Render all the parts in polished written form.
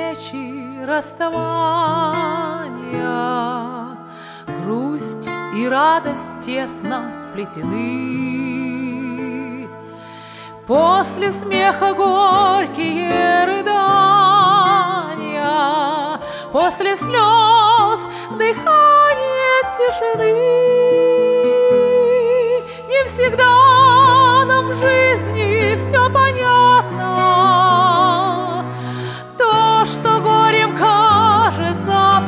встречи, расставания, грусть и радость тесно сплетены. После смеха горькие рыдания, после слез дыхание тишины. Не всегда нам в жизни все понятно, то, что горем кажется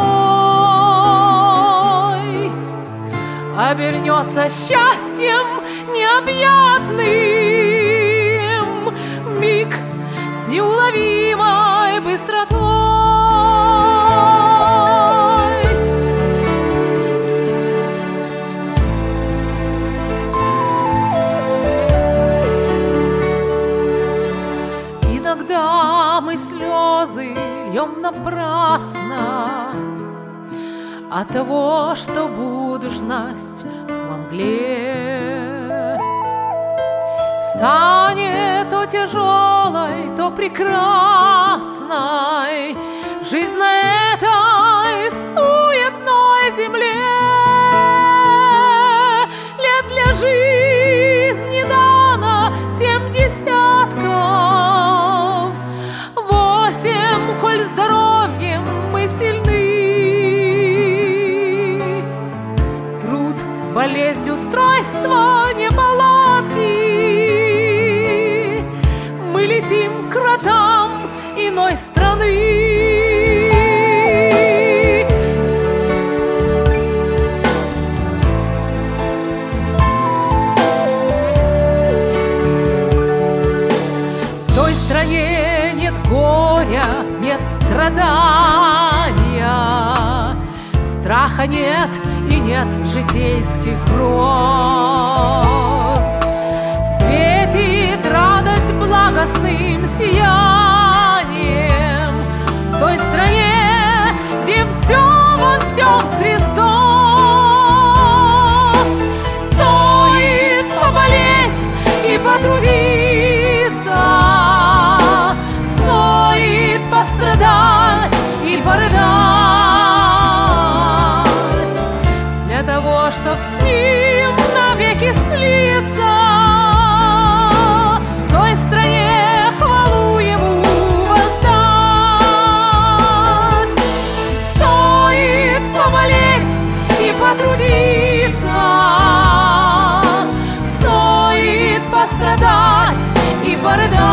порой, обернется счастьем необъятным миг с неуловимой быстротой. Иногда мы слезы льем напрасно от того, что будущность во мгле станет то тяжелой, то прекрасной жизнь на этой суетной земле. Лет для жизни дано 70, 8, коль здоровьем мы сильны. Труд, болезнь, устройство, неполадки. Мы летим к вратам иной страны. В той стране нет горя, нет страдания, страха нет и нет житейских гроз. Светит радость благостным сиянием в той стране, где все во всем Христос. Стоит поболеть и потрудиться, стоит пострадать и порыдать для того, чтоб с ним навеки слиться. В той стране хвалу ему воздать. Стоит поболеть и потрудиться, стоит пострадать и порыдать